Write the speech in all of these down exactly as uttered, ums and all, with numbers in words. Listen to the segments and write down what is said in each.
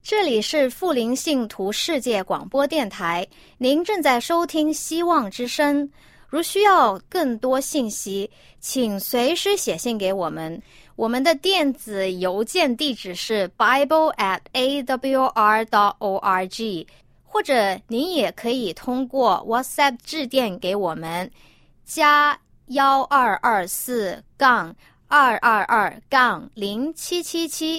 这里是富林信徒世界广播电台，您正在收听希望之声。如需要更多信息，请随时写信给我们。我们的电子邮件地址是 bible at a w r dot org， 或者您也可以通过 WhatsApp 致电给我们，加幺二二四杠二二二杠零七七七。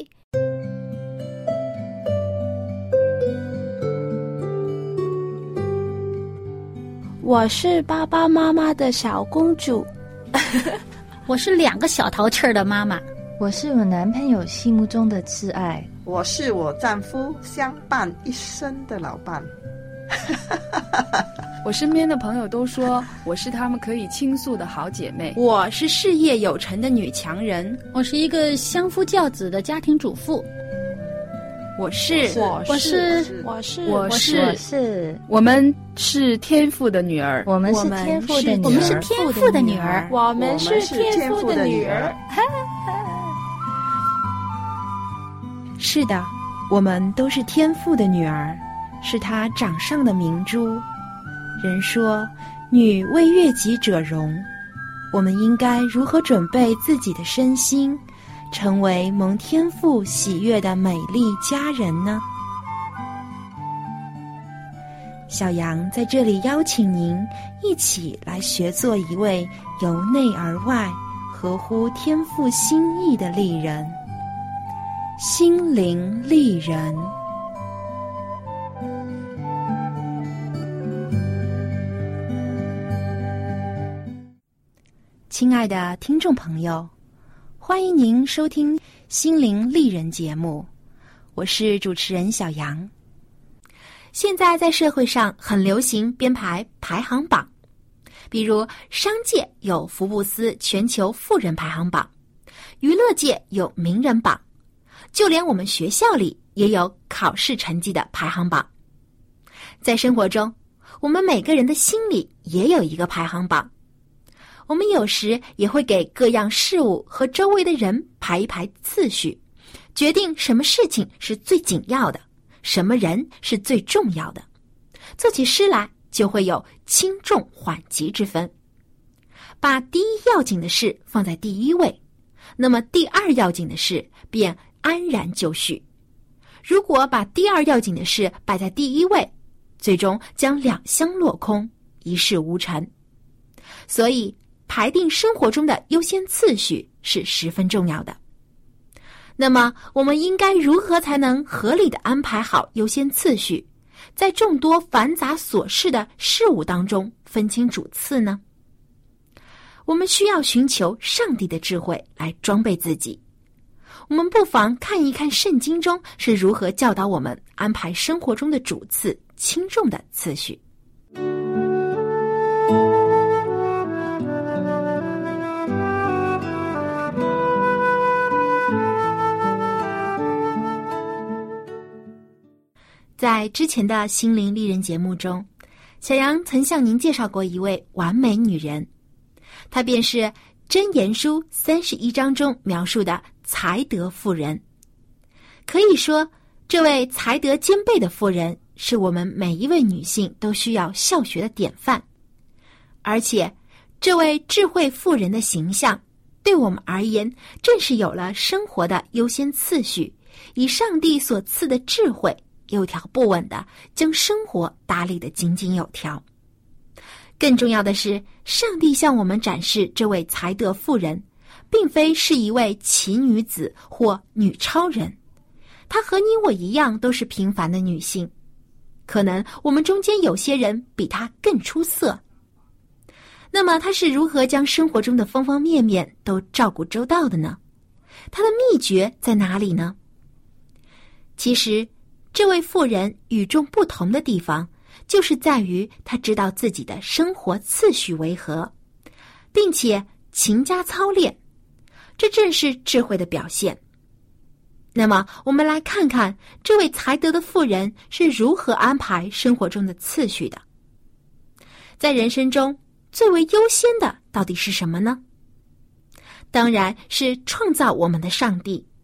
我是爸爸妈妈的小公主。 我是两个小淘气儿的妈妈。 我是我男朋友心目中的挚爱。 我是我丈夫相伴一生的老伴。 我身边的朋友都说我是他们可以倾诉的好姐妹。 我是事业有成的女强人。 我是一个相夫教子的家庭主妇。 我是我是我是我是我是我们是天父的女儿。 我们是天父的女儿。 我们是天父的女儿。 我们是天父的女儿。 是的，我们都是天父的女儿，是他掌上的明珠。人说女为悦己者容，我们应该如何准备自己的身心，成为蒙天父喜悦的美丽佳人呢？小杨在这里邀请您一起来学做一位由内而外合乎天父心意的丽人，心灵丽人。亲爱的听众朋友，欢迎您收听心灵丽人节目，我是主持人小杨。现在在社会上很流行编排排行榜，比如商界有福布斯全球富人排行榜，娱乐界有名人榜，就连我们学校里也有考试成绩的排行榜。在生活中，我们每个人的心里也有一个排行榜。我们有时也会给各样事物和周围的人排一排次序，决定什么事情是最紧要的，什么人是最重要的。做起诗来就会有轻重缓急之分，把第一要紧的事放在第一位，那么第二要紧的事便安然就绪。如果把第二要紧的事摆在第一位，最终将两相落空，一事无成。所以排定生活中的优先次序是十分重要的。那么我们应该如何才能合理地安排好优先次序，在众多繁杂琐事的事物当中分清主次呢？我们需要寻求上帝的智慧来装备自己。我们不妨看一看圣经中是如何教导我们安排生活中的主次轻重的次序。在之前的心灵丽人节目中，小杨曾向您介绍过一位完美女人，她便是箴言书三十一章中描述的才德妇人。可以说，这位才德兼备的妇人是我们每一位女性都需要效学的典范。而且，这位智慧妇人的形象，对我们而言，正是有了生活的优先次序，以上帝所赐的智慧有条不紊地将生活打理得井井有条。更重要的是，上帝向我们展示这位才德妇人，并非是一位奇女子或女超人，她和你我一样都是平凡的女性，可能我们中间有些人比她更出色。那么她是如何将生活中的方方面面都照顾周到的呢？她的秘诀在哪里呢？其实这位妇人与众不同的地方，就是在于她知道自己的生活次序为何，并且勤加操练，这正是智慧的表现。那么我们来看看这位才德的妇人是如何安排生活中的次序的。在人生中最为优先的到底是什么呢？当然是创造我们的上帝。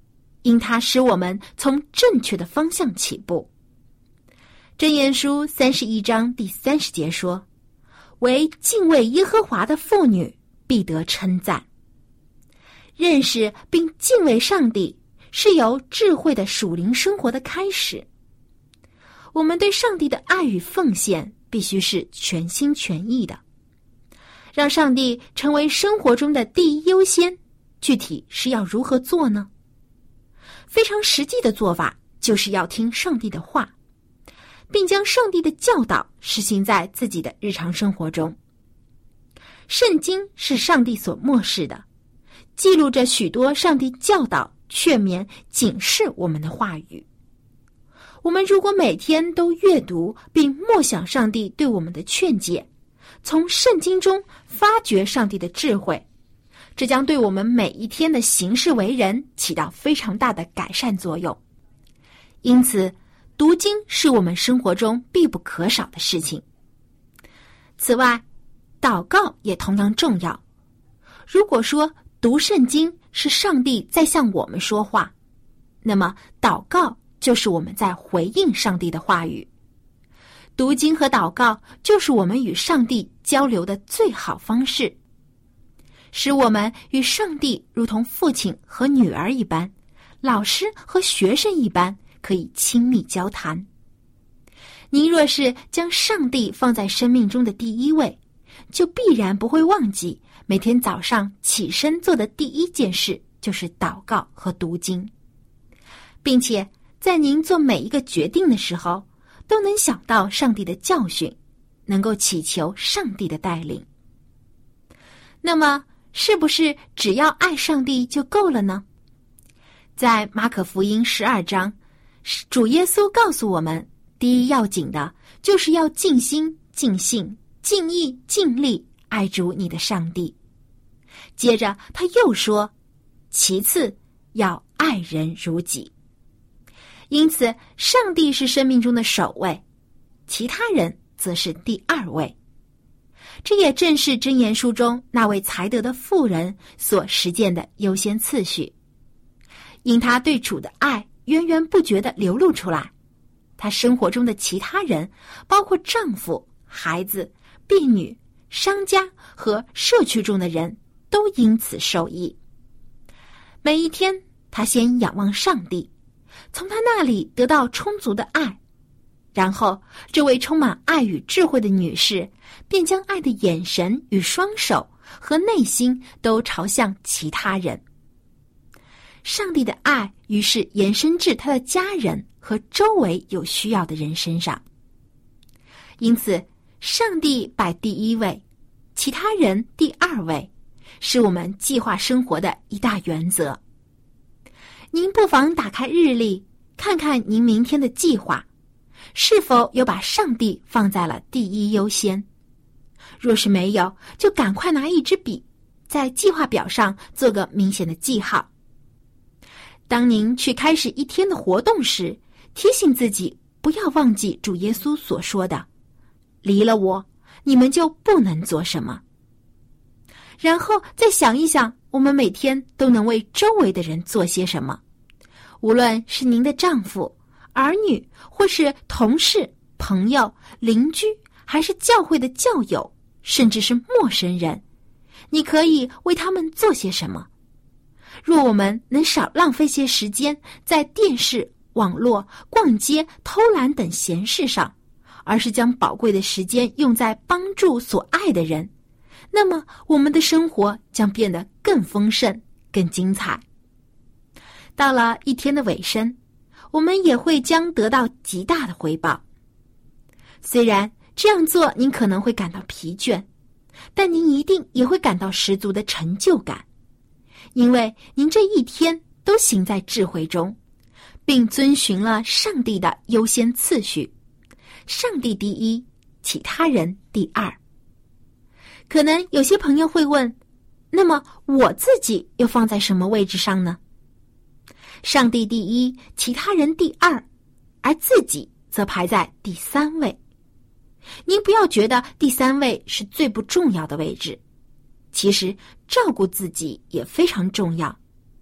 因它使我们从正确的方向起步。箴言书三十一章第三十节说，为敬畏耶和华的妇女必得称赞。认识并敬畏上帝是由智慧的属灵生活的开始。我们对上帝的爱与奉献必须是全心全意的，让上帝成为生活中的第一优先。具体是要如何做呢？非常实际的做法就是要听上帝的话，并将上帝的教导实行在自己的日常生活中。圣经是上帝所默示的，记录着许多上帝教导、劝勉、警示我们的话语。我们如果每天都阅读并默想上帝对我们的劝解，从圣经中发掘上帝的智慧，这将对我们每一天的行事为人起到非常大的改善作用。因此，读经是我们生活中必不可少的事情。此外，祷告也同样重要。如果说读圣经是上帝在向我们说话，那么祷告就是我们在回应上帝的话语。读经和祷告就是我们与上帝交流的最好方式，使我们与上帝如同父亲和女儿一般，老师和学生一般，可以亲密交谈。您若是将上帝放在生命中的第一位，就必然不会忘记每天早上起身做的第一件事就是祷告和读经，并且在您做每一个决定的时候，都能想到上帝的教训，能够祈求上帝的带领。那么，是不是只要爱上帝就够了呢？在马可福音十二章，主耶稣告诉我们，第一要紧的就是要尽心、尽性、尽意、尽力爱主你的上帝。接着他又说，其次要爱人如己。因此，上帝是生命中的首位，其他人则是第二位。这也正是箴言书中那位才德的妇人所实践的优先次序。因他对主的爱源源不绝地流露出来，他生活中的其他人，包括丈夫、孩子、婢女、商家和社区中的人，都因此受益。每一天，他先仰望上帝，从他那里得到充足的爱，然后这位充满爱与智慧的女士便将爱的眼神与双手和内心都朝向其他人。上帝的爱于是延伸至他的家人和周围有需要的人身上。因此，上帝摆第一位，其他人第二位，是我们计划生活的一大原则。您不妨打开日历，看看您明天的计划，是否有把上帝放在了第一优先。若是没有，就赶快拿一支笔，在计划表上做个明显的记号。当您去开始一天的活动时，提醒自己不要忘记主耶稣所说的，离了我，你们就不能做什么。然后再想一想，我们每天都能为周围的人做些什么，无论是您的丈夫、儿女，或是同事、朋友、邻居，还是教会的教友，甚至是陌生人，你可以为他们做些什么？若我们能少浪费些时间在电视、网络、逛街、偷懒等闲事上，而是将宝贵的时间用在帮助所爱的人，那么我们的生活将变得更丰盛、更精彩。到了一天的尾声，我们也会将得到极大的回报。虽然这样做您可能会感到疲倦，但您一定也会感到十足的成就感，因为您这一天都行在智慧中，并遵循了上帝的优先次序，上帝第一，其他人第二。可能有些朋友会问，那么我自己又放在什么位置上呢？上帝第一，其他人第二，而自己则排在第三位。您不要觉得第三位是最不重要的位置，其实照顾自己也非常重要，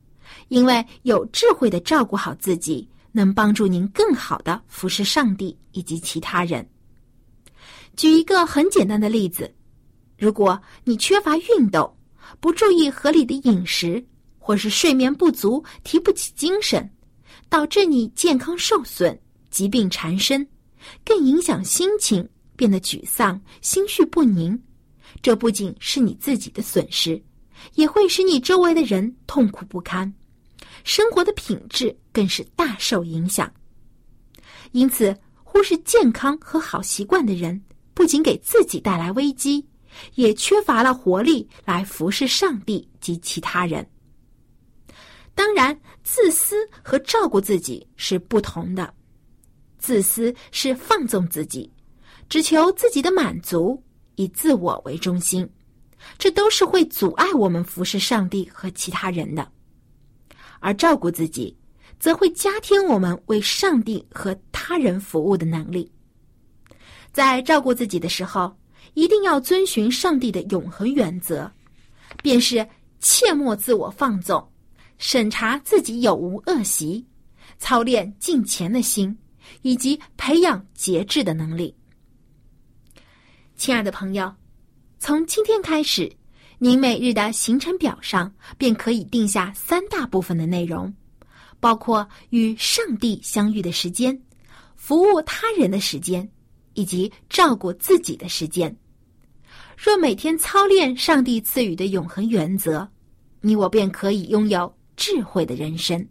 因为有智慧的照顾好自己，能帮助您更好的服侍上帝以及其他人。举一个很简单的例子，如果你缺乏运动，不注意合理的饮食，或是睡眠不足，提不起精神，导致你健康受损，疾病缠身，更影响心情，变得沮丧，心绪不宁。这不仅是你自己的损失，也会使你周围的人痛苦不堪，生活的品质更是大受影响。因此，忽视健康和好习惯的人，不仅给自己带来危机，也缺乏了活力来服侍上帝及其他人。当然，自私和照顾自己是不同的。自私是放纵自己，只求自己的满足，以自我为中心，这都是会阻碍我们服侍上帝和其他人的。而照顾自己，则会加添我们为上帝和他人服务的能力。在照顾自己的时候，一定要遵循上帝的永恒原则，便是切莫自我放纵，审查自己有无恶习，操练敬虔的心，以及培养节制的能力。亲爱的朋友，从今天开始，您每日的行程表上便可以定下三大部分的内容，包括与上帝相遇的时间、服务他人的时间，以及照顾自己的时间。若每天操练上帝赐予的永恒原则，你我便可以拥有智慧的人生。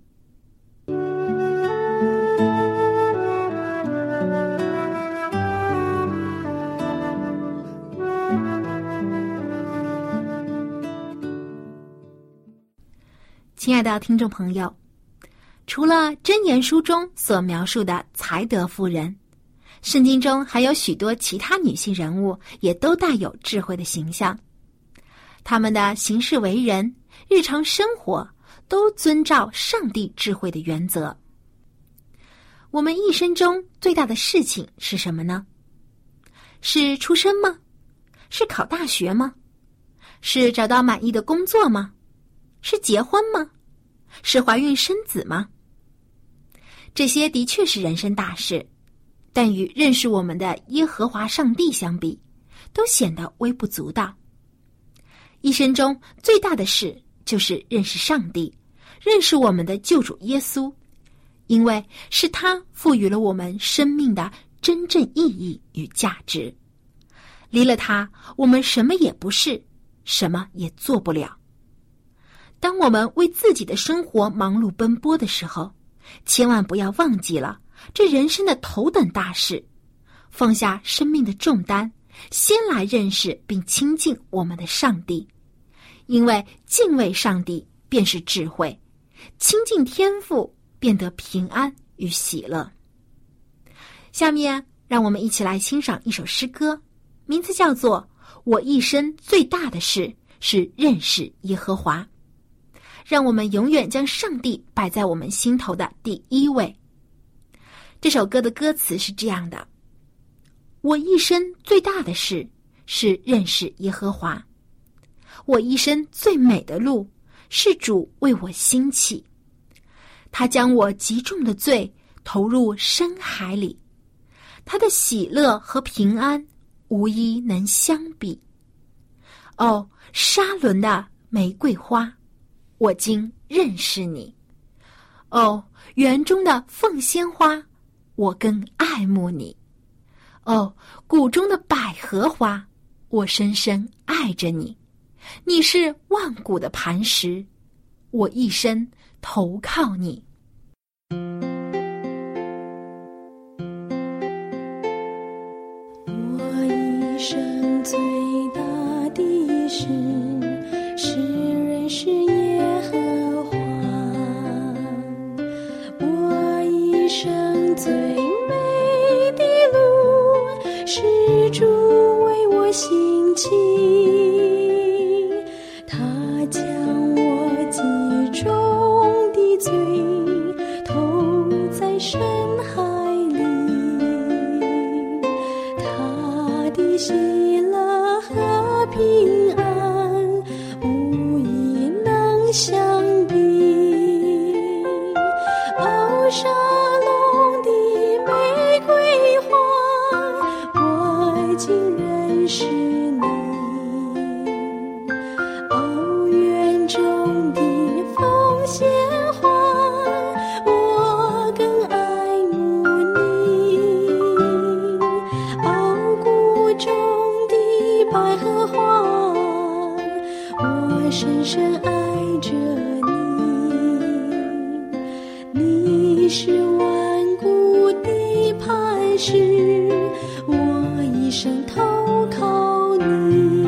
亲爱的听众朋友，除了箴言书中所描述的才德妇人，圣经中还有许多其他女性人物也都带有智慧的形象。她们的行事为人、日常生活都遵照上帝智慧的原则。我们一生中最大的事情是什么呢？是出生吗？是考大学吗？是找到满意的工作吗？是结婚吗？是怀孕生子吗？这些的确是人生大事，但与认识我们的耶和华上帝相比，都显得微不足道。一生中最大的事就是认识上帝，认识我们的救主耶稣，因为是他赋予了我们生命的真正意义与价值。离了他，我们什么也不是，什么也做不了。当我们为自己的生活忙碌奔波的时候，千万不要忘记了这人生的头等大事，放下生命的重担，先来认识并亲近我们的上帝。因为敬畏上帝便是智慧，亲近天父便得平安与喜乐。下面让我们一起来欣赏一首诗歌，名字叫做《我一生最大的事是认识耶和华》。让我们永远将上帝摆在我们心头的第一位。这首歌的歌词是这样的：我一生最大的事是认识耶和华，我一生最美的路是主为我兴起，他将我极重的罪投入深海里，他的喜乐和平安无一能相比。哦，沙伦的玫瑰花，我今认识你。哦，园中的凤仙花，我更爱慕你。哦，谷中的百合花，我深深爱着你。你是万古的磐石，我一生投靠你。 我一生最大的事是认识耶和华，我一生最美的路是主为我兴起，他将我极重的罪投在深海里，他的喜乐和平安无一能相比。 竟认识你。哦，园中的凤仙花，我更爱慕你。哦，谷中的百合花，我深深爱着你。你是万古的磐石，我一生投靠你。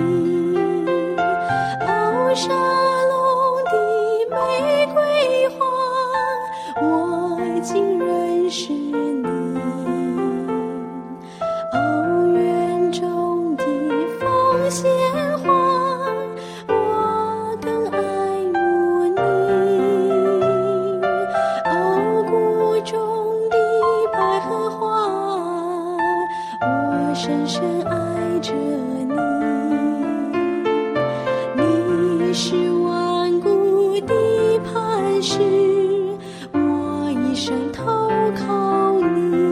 哦，沙龙的玫瑰花，我竟认识你。哦，园中的凤仙花，我更爱慕你。哦，谷中的百合花，我深深爱着你。你是万古的磐石，我一生投靠你。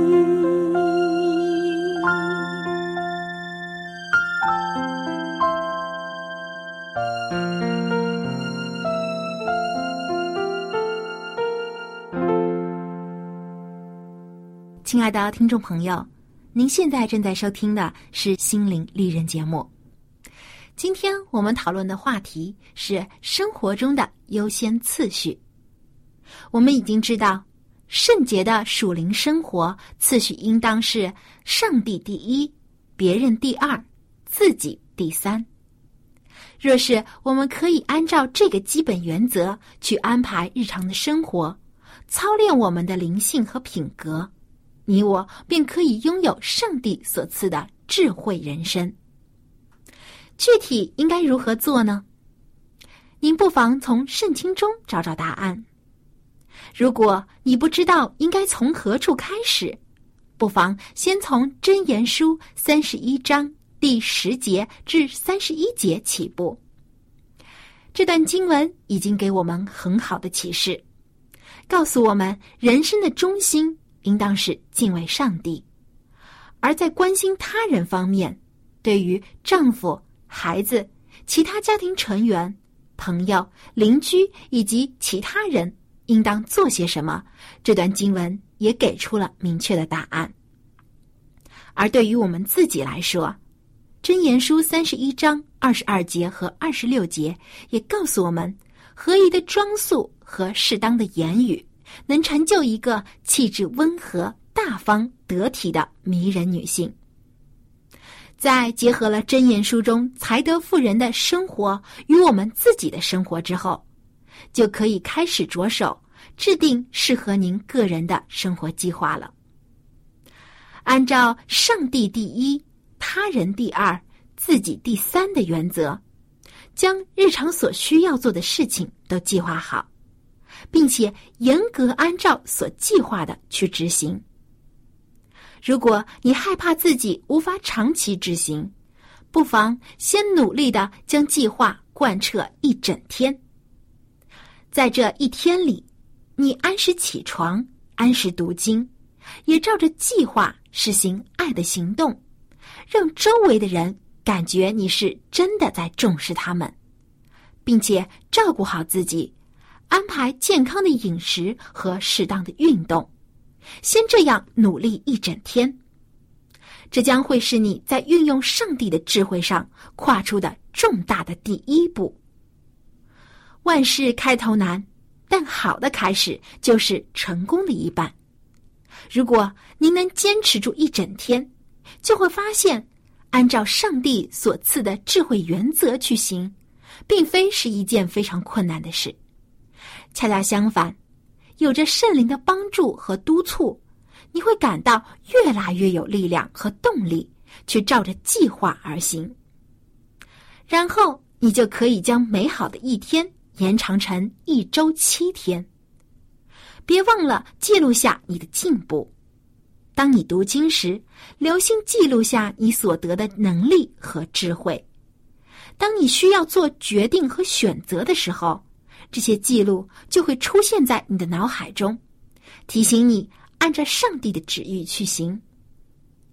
亲爱的听众朋友，您现在正在收听的是心灵丽人节目。今天我们讨论的话题是生活中的优先次序。我们已经知道，圣洁的属灵生活次序应当是上帝第一，别人第二，自己第三。若是我们可以按照这个基本原则去安排日常的生活，操练我们的灵性和品格，你我便可以拥有上帝所赐的智慧人生。具体应该如何做呢？您不妨从圣经中找找答案。如果你不知道应该从何处开始，不妨先从箴言书三十一章第十节至三十一节起步。这段经文已经给我们很好的启示，告诉我们人生的中心应当是敬畏上帝，而在关心他人方面，对于丈夫、孩子、其他家庭成员、朋友、邻居以及其他人应当做些什么，这段经文也给出了明确的答案。而对于我们自己来说，箴言书三十一章二十二节和二十六节也告诉我们，合宜的装束和适当的言语能成就一个气质温和、大方、得体的迷人女性。在结合了箴言书中才德妇人的生活与我们自己的生活之后，就可以开始着手制定适合您个人的生活计划了。按照上帝第一、他人第二、自己第三的原则，将日常所需要做的事情都计划好，并且严格按照所计划的去执行。如果你害怕自己无法长期执行，不妨先努力地将计划贯彻一整天。在这一天里，你按时起床，按时读经，也照着计划实行爱的行动，让周围的人感觉你是真的在重视他们，并且照顾好自己，安排健康的饮食和适当的运动，先这样努力一整天。这将会是你在运用上帝的智慧上跨出的重大的第一步。万事开头难，但好的开始就是成功的一半。如果您能坚持住一整天，就会发现按照上帝所赐的智慧原则去行，并非是一件非常困难的事。恰恰相反，有着圣灵的帮助和督促，你会感到越来越有力量和动力去照着计划而行。然后你就可以将美好的一天延长成一周七天。别忘了记录下你的进步。当你读经时，留心记录下你所得的能力和智慧。当你需要做决定和选择的时候，这些记录就会出现在你的脑海中，提醒你按照上帝的旨意去行。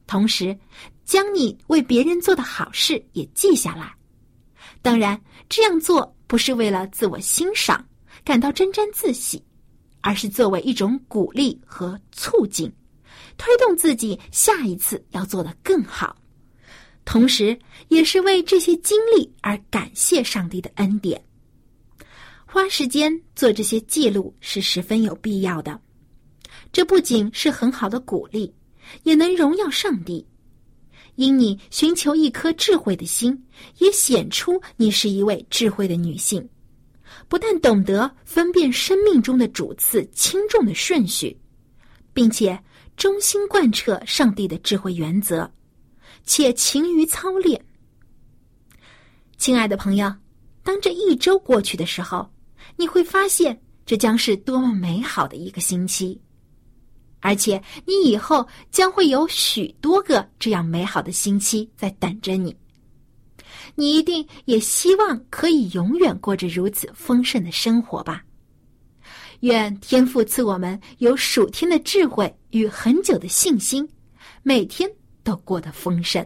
同时将你为别人做的好事也记下来。当然，这样做不是为了自我欣赏，感到沾沾自喜，而是作为一种鼓励和促进，推动自己下一次要做得更好，同时也是为这些经历而感谢上帝的恩典。花时间做这些记录是十分有必要的，这不仅是很好的鼓励，也能荣耀上帝。因你寻求一颗智慧的心，也显出你是一位智慧的女性，不但懂得分辨生命中的主次轻重的顺序，并且忠心贯彻上帝的智慧原则，且勤于操练。亲爱的朋友，当这一周过去的时候，你会发现这将是多么美好的一个星期，而且你以后将会有许多个这样美好的星期在等着你。你一定也希望可以永远过着如此丰盛的生活吧。愿天父赐我们有属天的智慧与很久的信心，每天都过得丰盛。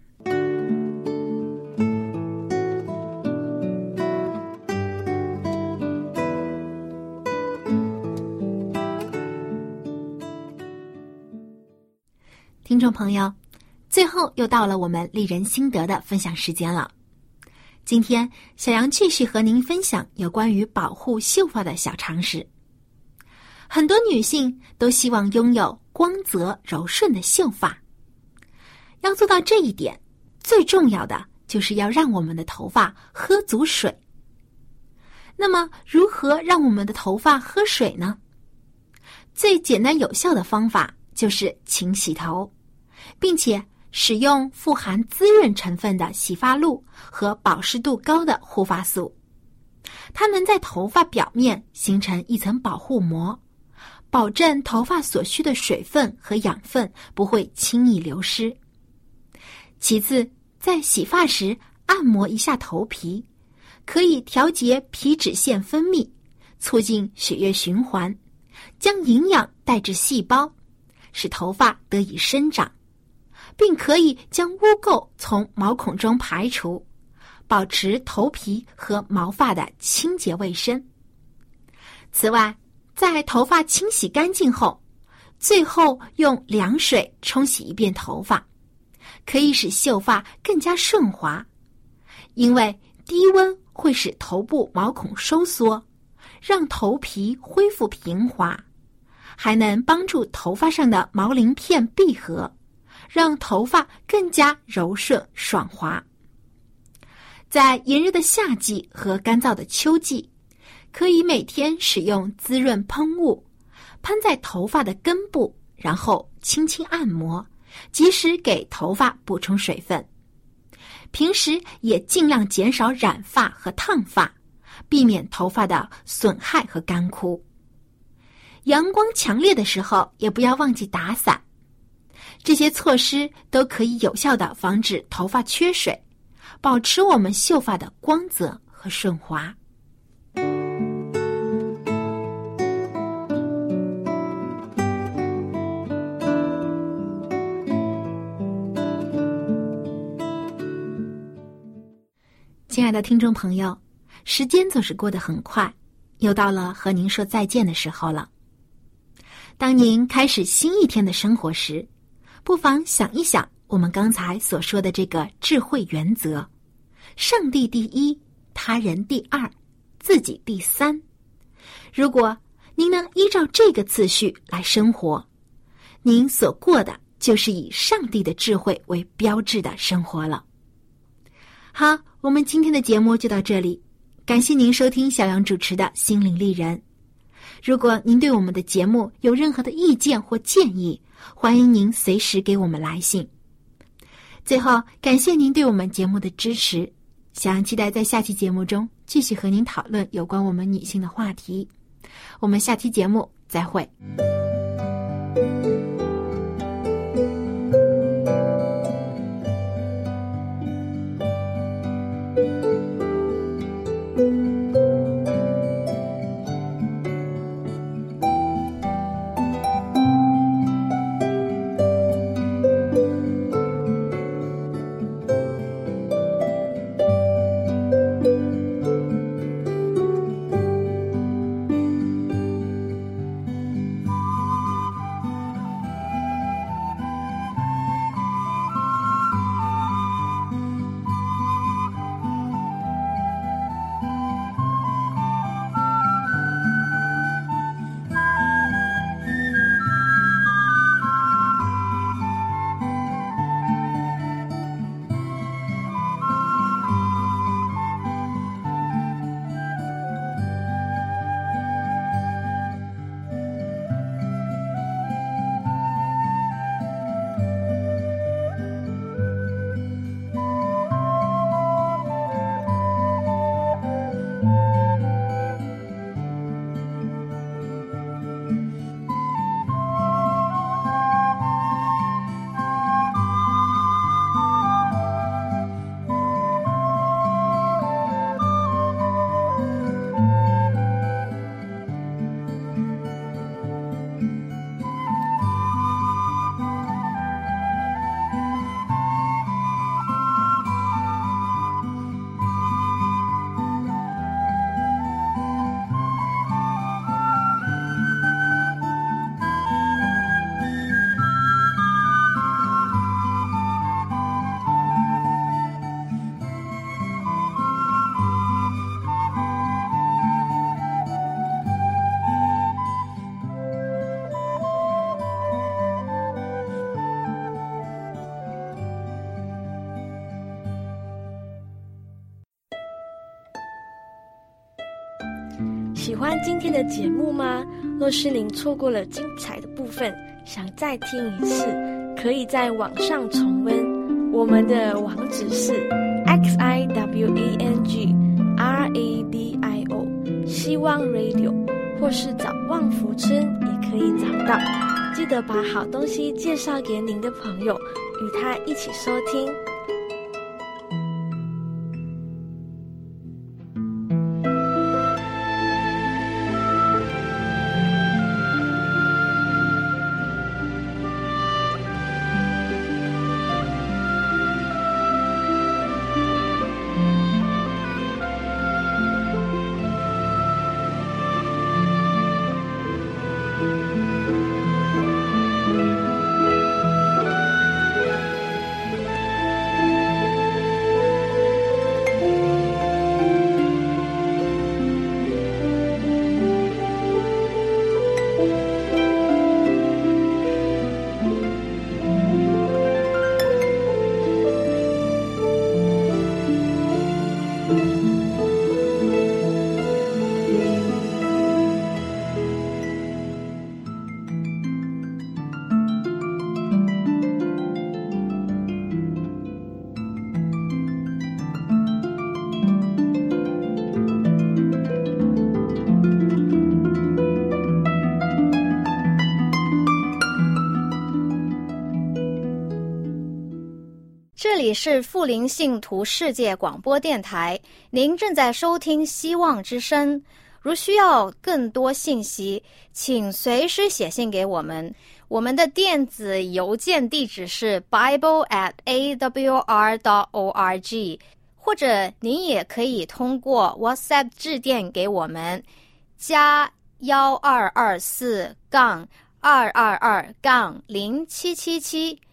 听众朋友，最后又到了我们丽人心得的分享时间了。今天小杨继续和您分享有关于保护秀发的小常识。很多女性都希望拥有光泽柔顺的秀发，要做到这一点，最重要的就是要让我们的头发喝足水。那么如何让我们的头发喝水呢？最简单有效的方法就是勤洗头，并且使用富含滋润成分的洗发露和保湿度高的护发素，它能在头发表面形成一层保护膜，保证头发所需的水分和养分不会轻易流失。其次，在洗发时按摩一下头皮，可以调节皮脂腺分泌，促进血液循环，将营养带至细胞，使头发得以生长，并可以将污垢从毛孔中排除，保持头皮和毛发的清洁卫生。此外，在头发清洗干净后，最后用凉水冲洗一遍头发，可以使秀发更加顺滑，因为低温会使头部毛孔收缩，让头皮恢复平滑，还能帮助头发上的毛鳞片闭合，让头发更加柔顺爽滑。在炎热的夏季和干燥的秋季，可以每天使用滋润喷雾，喷在头发的根部，然后轻轻按摩，及时给头发补充水分。平时也尽量减少染发和烫发，避免头发的损害和干枯。阳光强烈的时候，也不要忘记打伞。这些措施都可以有效地防止头发缺水，保持我们秀发的光泽和顺滑。亲爱的听众朋友，时间总是过得很快，又到了和您说再见的时候了。当您开始新一天的生活时，不妨想一想我们刚才所说的这个智慧原则：上帝第一，他人第二，自己第三。如果您能依照这个次序来生活，您所过的就是以上帝的智慧为标志的生活了。好，我们今天的节目就到这里，感谢您收听小杨主持的心灵丽人。如果您对我们的节目有任何的意见或建议，欢迎您随时给我们来信。最后，感谢您对我们节目的支持，小杨期待在下期节目中继续和您讨论有关我们女性的话题。我们下期节目再会。 喜欢今天的节目吗？若是您错过了精彩的部分，想再听一次，可以在网上重温。我们的网址是 x i w a n g r a d i o 希望 radio， 或是找旺福村也可以找到。记得把好东西介绍给您的朋友，与他一起收听。 这里是富林信徒世界广播电台，您正在收听希望之声。如需要更多信息，请随时写信给我们。我们的电子邮件地址是 bible at a w r dot org， 或者您也可以通过 WhatsApp 致电给我们，加幺二二四杠二二二杠零七七七。